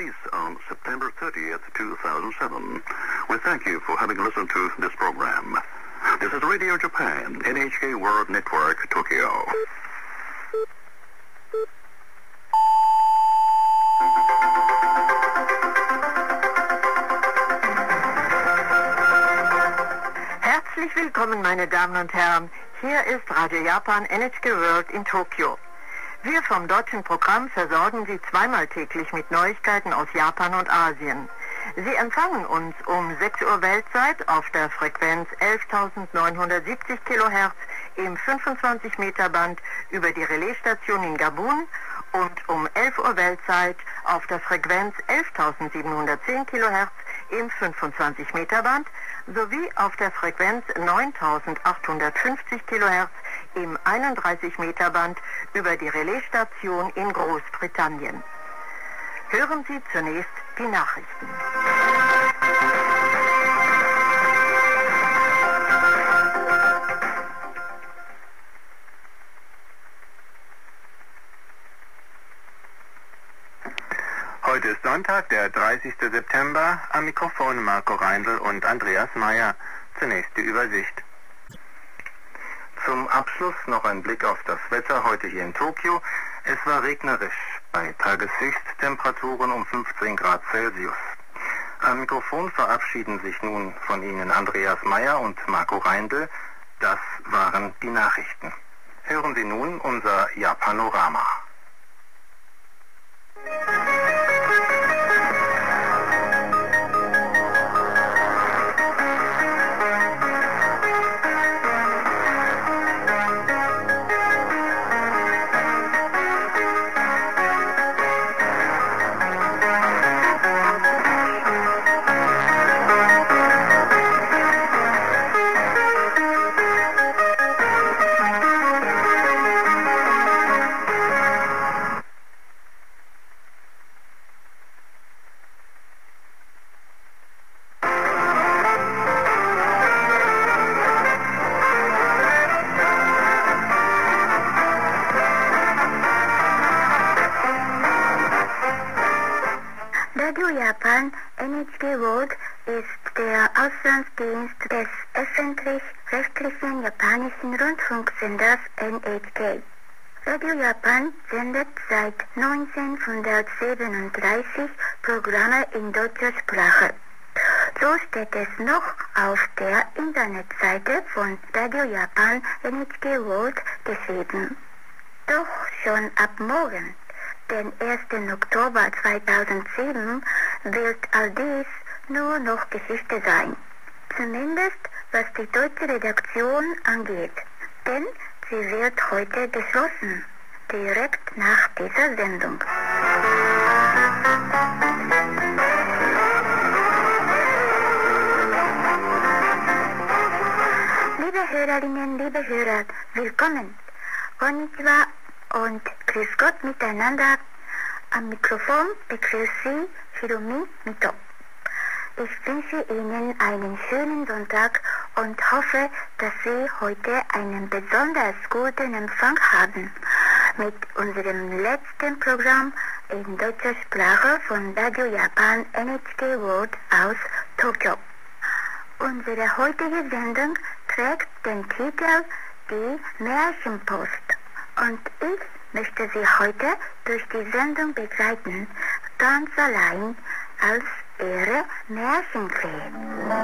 cease on September 30th, 2007. We thank you for having listened to this program. This is Radio Japan, NHK World Network, Tokyo. Herzlich willkommen, meine Damen und Herren. Hier ist Radio Japan NHK World in Tokio. Wir vom deutschen Programm versorgen Sie zweimal täglich mit Neuigkeiten aus Japan und Asien. Sie empfangen uns um 6 Uhr Weltzeit auf der Frequenz 11.970 kHz im 25 Meter Band über die Relaisstation in Gabun und um 11 Uhr Weltzeit auf der Frequenz 11.710 kHz im 25 Meter Band sowie auf der Frequenz 9.850 kHz im 31 Meter Band über die Relaisstation in Großbritannien. Hören Sie zunächst die Nachrichten. Heute ist Sonntag, der 30. September. Am Mikrofon Marco Reindl und Andreas Meyer. Zunächst die Übersicht. Zum Abschluss noch ein Blick auf das Wetter heute hier in Tokio. Es war regnerisch, bei Tageshöchsttemperaturen um 15 Grad Celsius. Am Mikrofon verabschieden sich nun von Ihnen Andreas Meyer und Marco Reindl. Das waren die Nachrichten. Hören Sie nun unser Japanorama. Radio Japan NHK World ist der Auslandsdienst des öffentlich-rechtlichen japanischen Rundfunksenders NHK. Radio Japan sendet seit 1937 Programme in deutscher Sprache. So steht es noch auf der Internetseite von Radio Japan NHK World geschrieben. Doch schon ab morgen, den 1. Oktober 2007, wird all dies nur noch Geschichte sein. Zumindest was die deutsche Redaktion angeht. Denn sie wird heute geschlossen, direkt nach dieser Sendung. Liebe Hörerinnen, liebe Hörer, willkommen. Konnichiwa und grüß Gott miteinander. Am Mikrofon begrüßt Sie Hiromi Mito. Ich wünsche Ihnen einen schönen Sonntag und hoffe, dass Sie heute einen besonders guten Empfang haben mit unserem letzten Programm in deutscher Sprache von Radio Japan NHK World aus Tokio. Unsere heutige Sendung trägt den Titel Die Märchenpost. Und ich möchte Sie heute durch die Sendung begleiten, ganz allein als Ihre Märchenfee.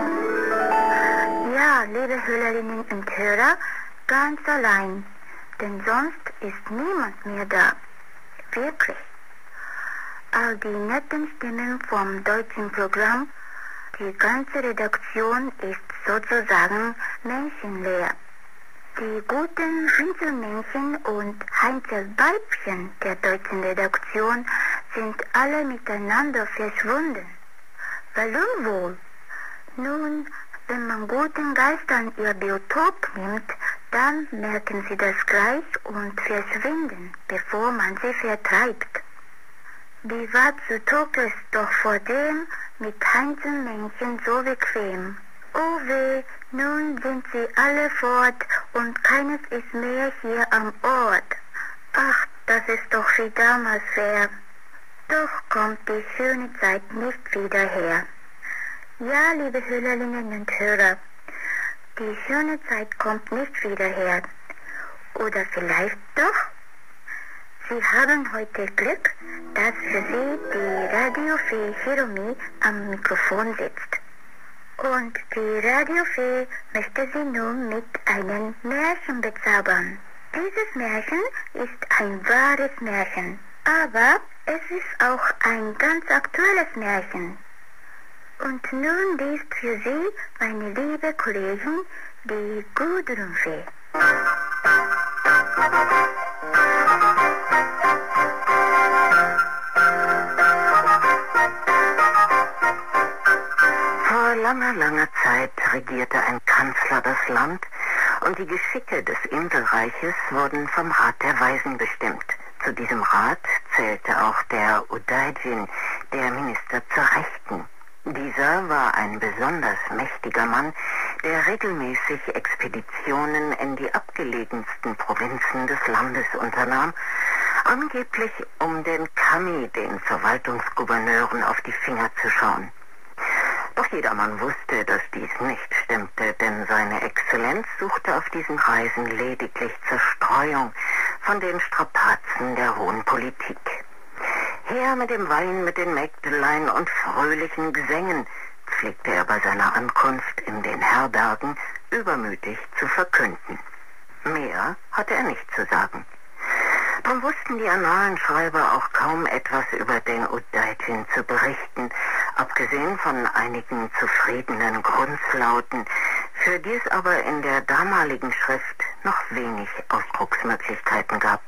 Ja, liebe Hörerinnen und Hörer, ganz allein, denn sonst ist niemand mehr da. Wirklich. All die netten Stimmen vom deutschen Programm, die ganze Redaktion ist sozusagen menschenleer. Die guten Heinzelmännchen und Heinzelweibchen der deutschen Redaktion sind alle miteinander verschwunden. Warum wohl? Nun, wenn man guten Geistern ihr Biotop nimmt, dann merken sie das gleich und verschwinden, bevor man sie vertreibt. Wie war zu Tokio doch vor dem mit Heinzelmännchen so bequem? Oh weh, nun sind sie alle fort und keines ist mehr hier am Ort. Ach, das ist doch wie damals wäre. Doch kommt die schöne Zeit nicht wieder her. Ja, liebe Hörerinnen und Hörer, die schöne Zeit kommt nicht wieder her. Oder vielleicht doch? Sie haben heute Glück, dass für Sie die Radiofee Hiromi am Mikrofon sitzt. Und die Radiofee möchte Sie nun mit einem Märchen bezaubern. Dieses Märchen ist ein wahres Märchen, aber es ist auch ein ganz aktuelles Märchen. Und nun liest für Sie meine liebe Kollegin, die Gudrun-Fee. Vor langer, langer Zeit regierte ein Kanzler das Land und die Geschicke des Inselreiches wurden vom Rat der Weisen bestimmt. Zu diesem Rat zählte auch der Udaijin, der Minister zur Rechten. Dieser war ein besonders mächtiger Mann, der regelmäßig Expeditionen in die abgelegensten Provinzen des Landes unternahm, angeblich um den Kami, den Verwaltungsgouverneuren, auf die Finger zu schauen. Doch jedermann wusste, dass dies nicht stimmte, denn seine Exzellenz suchte auf diesen Reisen lediglich Zerstreuung von den Strapazen der hohen Politik. Her mit dem Wein, mit den Mägdelein und fröhlichen Gesängen, pflegte er bei seiner Ankunft in den Herbergen übermütig zu verkünden. Mehr hatte er nicht zu sagen. Darum wussten die Annalenschreiber auch kaum etwas über den Udaijin zu berichten, abgesehen von einigen zufriedenen Grunzlauten, für die es aber in der damaligen Schrift noch wenig Ausdrucksmöglichkeiten gab.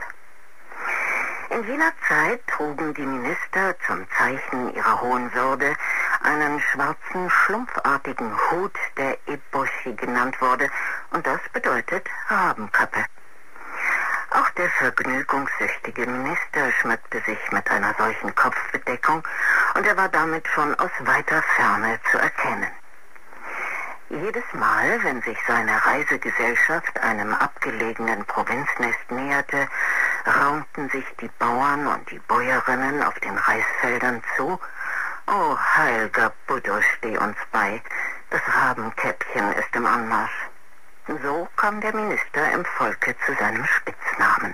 In jener Zeit trugen die Minister zum Zeichen ihrer hohen Würde einen schwarzen, schlumpfartigen Hut, der Eboshi genannt wurde, und das bedeutet Rabenkappe. Auch der vergnügungssüchtige Minister schmückte sich mit einer solchen Kopfbedeckung, und er war damit schon aus weiter Ferne zu erkennen. Jedes Mal, wenn sich seine Reisegesellschaft einem abgelegenen Provinznest näherte, raunten sich die Bauern und die Bäuerinnen auf den Reisfeldern zu: »O heiliger Buddha, steh uns bei, das Rabenkäppchen ist im Anmarsch.« So kam der Minister im Volke zu seinem Spitznamen.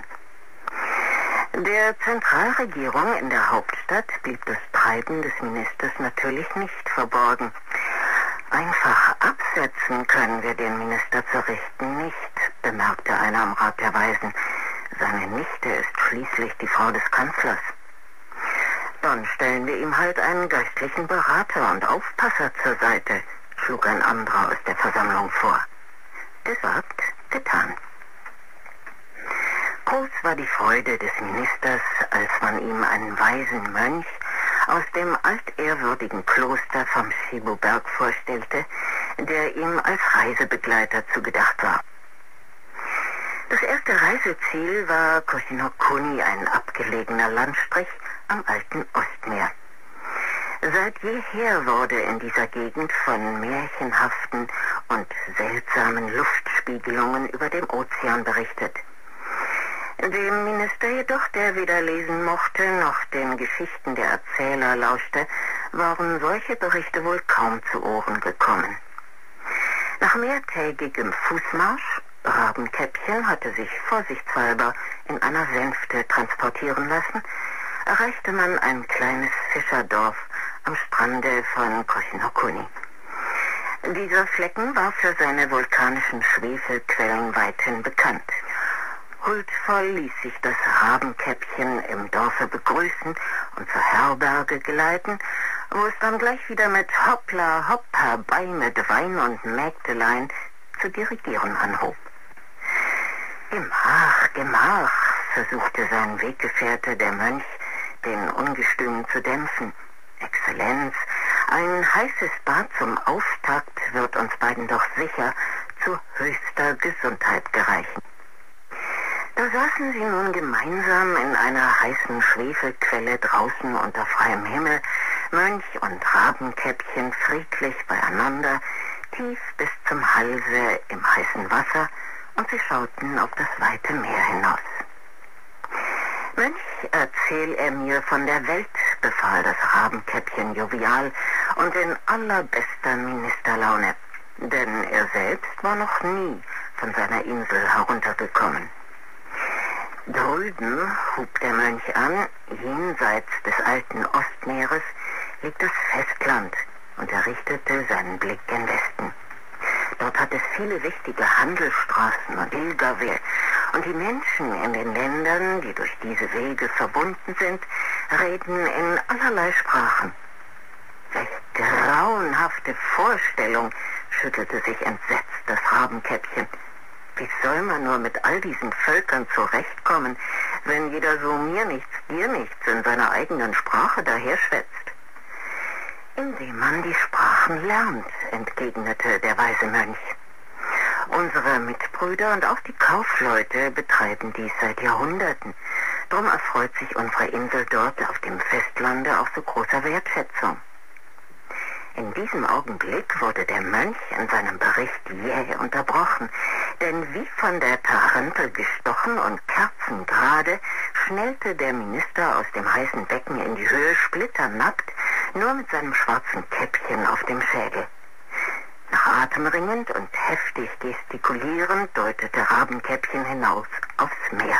Der Zentralregierung in der Hauptstadt blieb das Treiben des Ministers natürlich nicht verborgen. »Einfach absetzen können wir den Minister zur Rechten nicht«, bemerkte einer am Rat der Weisen. »Seine Nichte ist schließlich die Frau des Kanzlers.« »Dann stellen wir ihm halt einen geistlichen Berater und Aufpasser zur Seite«, schlug ein anderer aus der Versammlung vor. Gesagt, getan. Groß war die Freude des Ministers, als man ihm einen weisen Mönch aus dem altehrwürdigen Kloster vom Shibu-Berg vorstellte, der ihm als Reisebegleiter zugedacht war. Das erste Reiseziel war Koshinokuni, ein abgelegener Landstrich am alten Ostmeer. Seit jeher wurde in dieser Gegend von märchenhaften und seltsamen Luftspiegelungen über dem Ozean berichtet. Dem Minister jedoch, der weder lesen mochte noch den Geschichten der Erzähler lauschte, waren solche Berichte wohl kaum zu Ohren gekommen. Nach mehrtägigem Fußmarsch, Rabenkäppchen hatte sich vorsichtshalber in einer Sänfte transportieren lassen, erreichte man ein kleines Fischerdorf am Strande von Koshinokuni. Dieser Flecken war für seine vulkanischen Schwefelquellen weithin bekannt. Huldvoll ließ sich das Rabenkäppchen im Dorfe begrüßen und zur Herberge geleiten, wo es dann gleich wieder mit Hoppla, Hopp herbei mit Wein und Mägdelein zu dirigieren anhob. »Gemach, Gemach«, versuchte sein Weggefährte, der Mönch, den Ungestüm zu dämpfen. »Exzellenz, ein heißes Bad zum Auftakt wird uns beiden doch sicher zu höchster Gesundheit gereichen.« Da saßen sie nun gemeinsam in einer heißen Schwefelquelle draußen unter freiem Himmel, Mönch und Rabenkäppchen friedlich beieinander, tief bis zum Halse im heißen Wasser, und sie schauten auf das weite Meer hinaus. Mönch, erzähl er mir von der Welt, befahl das Rabenkäppchen jovial und in allerbester Ministerlaune, denn er selbst war noch nie von seiner Insel heruntergekommen. Drüben, hub der Mönch an, jenseits des alten Ostmeeres liegt das Festland, und er richtete seinen Blick gen Westen. Dort hat es viele wichtige Handelsstraßen und Pilgerwege, und die Menschen in den Ländern, die durch diese Wege verbunden sind, reden in allerlei Sprachen. Welch grauenhafte Vorstellung, schüttelte sich entsetzt das Rabenkäppchen. Wie soll man nur mit all diesen Völkern zurechtkommen, wenn jeder so mir nichts, dir nichts in seiner eigenen Sprache daherschwätzt? Indem man die Sprachen lernt, entgegnete der weise Mönch. Unsere Mitbrüder und auch die Kaufleute betreiben dies seit Jahrhunderten. Darum erfreut sich unsere Insel dort auf dem Festlande auch so großer Wertschätzung. In diesem Augenblick wurde der Mönch in seinem Bericht jäh unterbrochen, denn wie von der Tarantel gestochen und kerzengerade schnellte der Minister aus dem heißen Becken in die Höhe, splitternackt, nur mit seinem schwarzen Käppchen auf dem Schädel. Nach Atem ringend und heftig gestikulierend deutete Rabenkäppchen hinaus aufs Meer.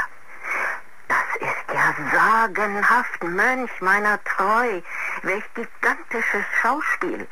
Das ist ja sagenhaft, Mönch meiner Treu, welch gigantisches Schauspiel.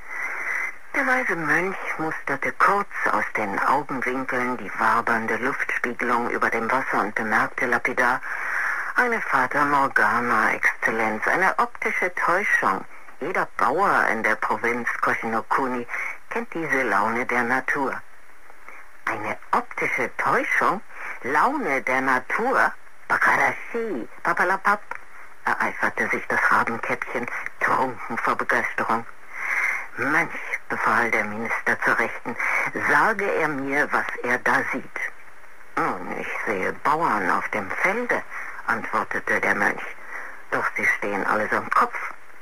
Der weise Mönch musterte kurz aus den Augenwinkeln die wabernde Luftspiegelung über dem Wasser und bemerkte lapidar: eine Fata Morgana, Exzellenz, eine optische Täuschung. Jeder Bauer in der Provinz Koshinokuni kennt diese Laune der Natur. Eine optische Täuschung? Laune der Natur? Bakarashi, papalapap, ereiferte sich das Rabenkäppchen, trunken vor Begeisterung. Mönch, befahl der Minister zur Rechten, sage er mir, was er da sieht. Nun, ich sehe Bauern auf dem Felde, antwortete der Mönch, doch sie stehen allesamt Kopf.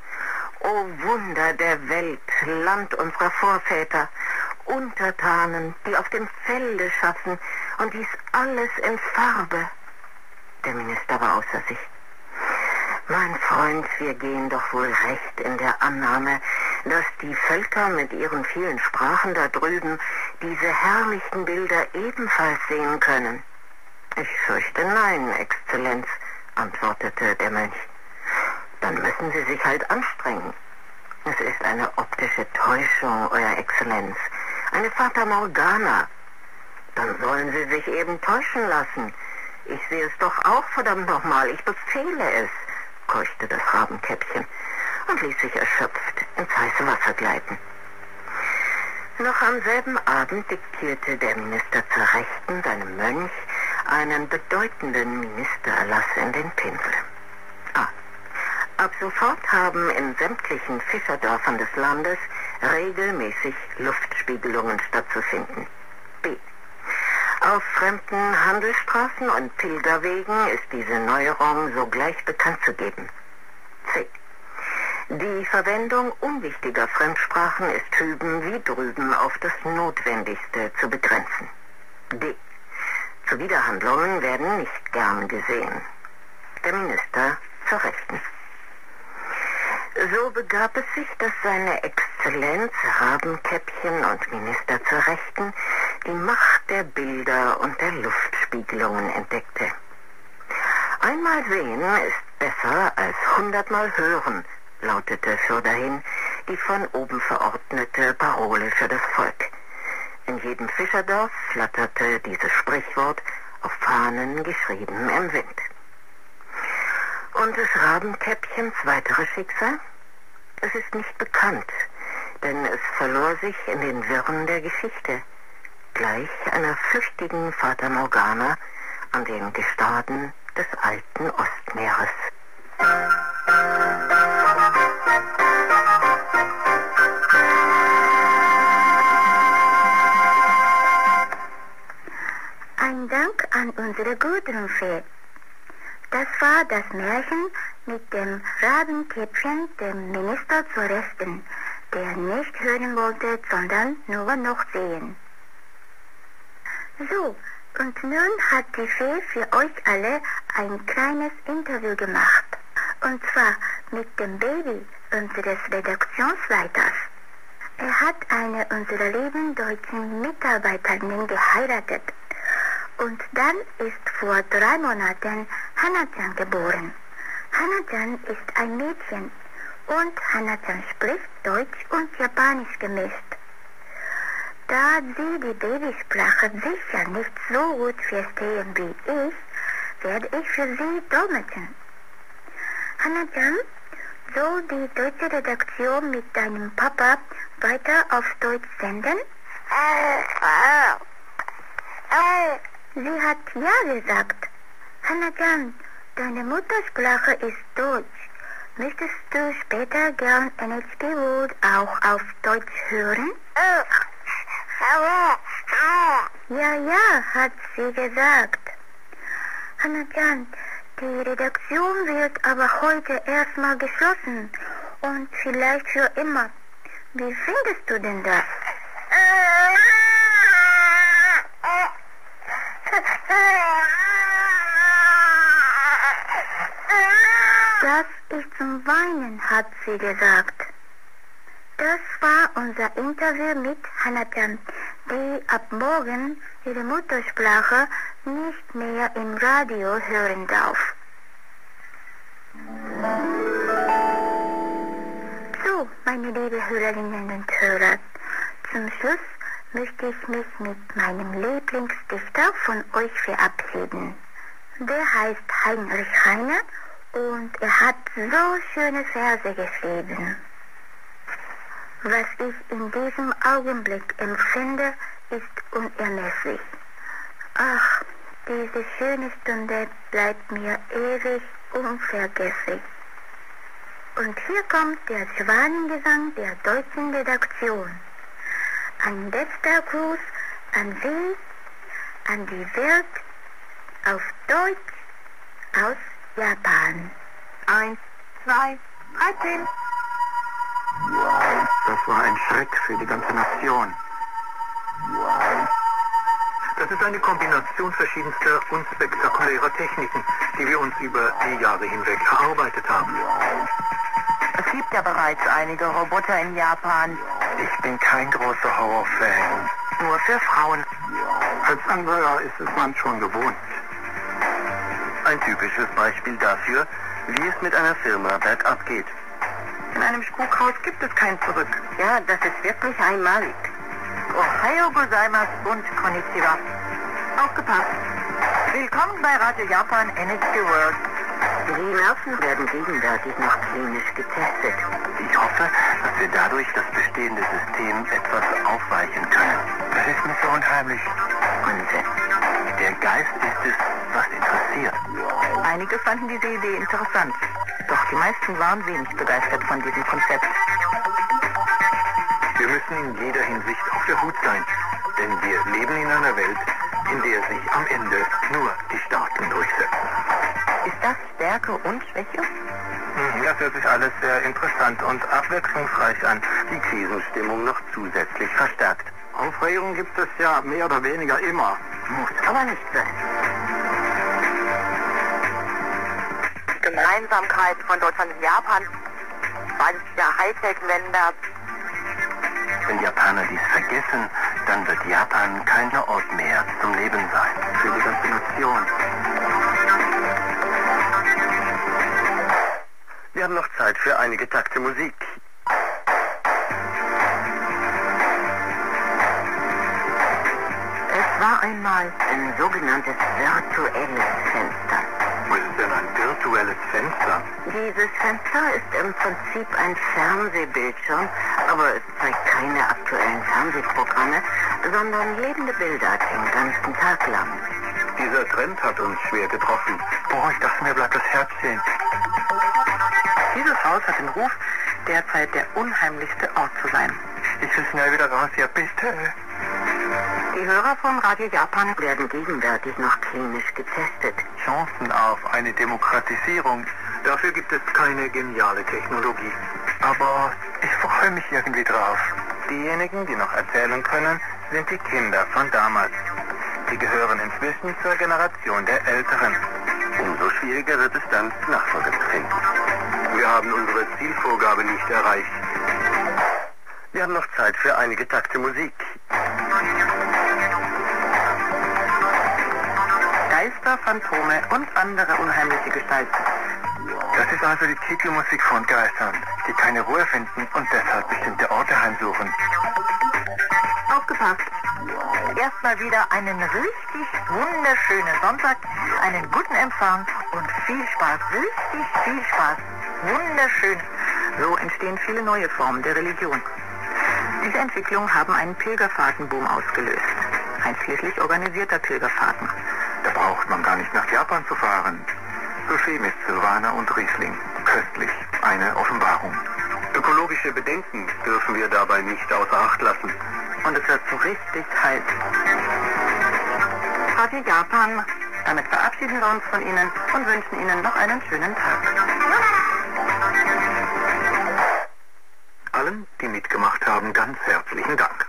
O Wunder der Welt, Land unserer Vorväter, Untertanen, die auf dem Felde schaffen, und dies alles in Farbe. Der Minister war außer sich. Mein Freund, wir gehen doch wohl recht in der Annahme, dass die Völker mit ihren vielen Sprachen da drüben diese herrlichen Bilder ebenfalls sehen können. Ich fürchte nein, Exzellenz, antwortete der Mönch. Dann müssen Sie sich halt anstrengen. Es ist eine optische Täuschung, Euer Exzellenz, eine Fata Morgana. Dann sollen Sie sich eben täuschen lassen. Ich sehe es doch auch, verdammt nochmal, ich befehle es, keuchte das Rabenkäppchen und ließ sich erschöpft ins heiße Wasser gleiten. Noch am selben Abend diktierte der Minister zur Rechten seinem Mönch einen bedeutenden Ministererlass in den Pinsel. Ab sofort haben in sämtlichen Fischerdörfern des Landes regelmäßig Luftspiegelungen stattzufinden. B. Auf fremden Handelsstraßen und Pilgerwegen ist diese Neuerung sogleich bekannt zu geben. C. Die Verwendung unwichtiger Fremdsprachen ist hüben wie drüben auf das Notwendigste zu begrenzen. D. Zuwiderhandlungen werden nicht gern gesehen. Der Minister zur Rechten. So begab es sich, dass seine Exzellenz, Rabenkäppchen und Minister zur Rechten die Macht der Bilder und der Luftspiegelungen entdeckte. Einmal sehen ist besser als 100-mal hören, lautete fürdahin die von oben verordnete Parole für das Volk. In jedem Fischerdorf flatterte dieses Sprichwort auf Fahnen geschrieben im Wind. Und des Rabenkäppchens weiteres Schicksal? Es ist nicht bekannt, denn es verlor sich in den Wirren der Geschichte, gleich einer flüchtigen Fata Morgana an den Gestaden des alten Ostmeeres. Ein Dank an unsere Gudrunfee. Das war das Märchen mit dem Rabenkäppchen, dem Minister zur Rechten, der nicht hören wollte, sondern nur noch sehen. So, Und nun hat die Fee für euch alle ein kleines Interview gemacht. Und zwar mit dem Baby unseres Redaktionsleiters. Er hat eine unserer lieben deutschen Mitarbeiterinnen geheiratet. Und dann ist vor 3 Monaten Hannah-chan geboren. Hannah-chan ist ein Mädchen und Hannah-chan spricht Deutsch und Japanisch gemischt. Da sie die Babysprache sicher nicht so gut verstehen wie ich, werde ich für sie dolmetschen. Hannah-chan, soll die deutsche Redaktion mit deinem Papa weiter auf Deutsch senden? Sie hat ja gesagt. Hannah-chan, deine Muttersprache ist Deutsch. Möchtest du später gern NHK World auch auf Deutsch hören? Ja, hat sie gesagt. Hannah-chan, die Redaktion wird aber heute erstmal geschlossen und vielleicht für immer. Wie findest du denn das? Das ist zum Weinen, hat sie gesagt. Das war unser Interview mit Hannah-chan, die ab morgen ihre Muttersprache nicht mehr im Radio hören darf. So, meine lieben Hörerinnen und Hörer, zum Schluss möchte ich mich mit meinem Lieblingsdichter von euch verabschieden. Der heißt Heinrich Heine und er hat so schöne Verse geschrieben. Was ich in diesem Augenblick empfinde, ist unermesslich. Ach, diese schöne Stunde bleibt mir ewig unvergesslich. Und hier kommt der Schwanengesang der deutschen Redaktion. Ein letzter Gruß an Sie, an die Welt, auf Deutsch, aus Japan. 1, 2, 13. Das war ein Schreck für die ganze Nation. Das ist eine Kombination verschiedenster und spektakulärer Techniken, die wir uns über die Jahre hinweg erarbeitet haben. Es gibt ja bereits einige Roboter in Japan. Ich bin kein großer Horrorfan. Nur für Frauen. Als Anhörer ist es man schon gewohnt. Ein typisches Beispiel dafür, wie es mit einer Firma bergab geht. In einem Spukhaus gibt es kein Zurück. Ja, das ist wirklich einmalig. Ohayou gozaimasu und konnichiwa. Aufgepasst. Willkommen bei Radio Japan NHK World. Die Nerven werden gegenwärtig noch klinisch getestet. Ich hoffe, dass wir dadurch das bestehende System etwas aufweichen können. Das ist mir so unheimlich. Unsinn. Der Geist ist es, was interessiert. Einige fanden diese Idee interessant. Doch die meisten waren wenig begeistert von diesem Konzept. Wir müssen in jeder Hinsicht auf der Hut sein, denn wir leben in einer Welt, in der sich am Ende nur die Starken durchsetzen. Ist das Stärke und Schwäche? Das hört sich alles sehr interessant und abwechslungsreich an. Die Krisenstimmung noch zusätzlich verstärkt. Aufregung gibt es ja mehr oder weniger immer. Muss aber nicht sein. Gemeinsamkeiten von Deutschland und Japan. Beides ja Hightech-Länder. Wenn Japaner dies vergessen, dann wird Japan kein Ort mehr zum Leben sein. Für die ganze Nation. Wir haben noch Zeit für einige Takte Musik. Es war einmal ein sogenanntes virtuelles Fenster. Was ist denn ein virtuelles Fenster? Dieses Fenster ist im Prinzip ein Fernsehbildschirm, aber es zeigt keine aktuellen Fernsehprogramme, sondern lebende Bilder den ganzen Tag lang. Dieser Trend hat uns schwer getroffen. Oh, ich dachte, mir bleibt das Herz stehen. Dieses Haus hat den Ruf, derzeit der unheimlichste Ort zu sein. Ich will schnell wieder raus hier, bitte. Die Hörer von Radio Japan werden gegenwärtig noch klinisch getestet. Chancen auf eine Demokratisierung. Dafür gibt es keine geniale Technologie. Aber ich freue mich irgendwie drauf. Diejenigen, die noch erzählen können, sind die Kinder von damals. Sie gehören inzwischen zur Generation der Älteren. Umso schwieriger wird es dann, Nachfolger zu finden. Wir haben unsere Zielvorgabe nicht erreicht. Wir haben noch Zeit für einige Takte Musik. Geister, Phantome und andere unheimliche Gestalten. Das ist also die Titelmusik von Geistern, die keine Ruhe finden und deshalb bestimmte Orte heimsuchen. Aufgepasst! Erstmal wieder einen richtig wunderschönen Sonntag, einen guten Empfang und viel Spaß, richtig viel Spaß. Wunderschön. So entstehen viele neue Formen der Religion. Diese Entwicklung haben einen Pilgerfahrtenboom ausgelöst. Ein kirchlich organisierter Pilgerfahrten. Da braucht man gar nicht nach Japan zu fahren. So schön ist Silvaner und Riesling. Köstlich. Eine Offenbarung. Ökologische Bedenken dürfen wir dabei nicht außer Acht lassen. Und es wird so richtig heiß. Radio Japan. Damit verabschieden wir uns von Ihnen und wünschen Ihnen noch einen schönen Tag. Allen, die mitgemacht haben, ganz herzlichen Dank.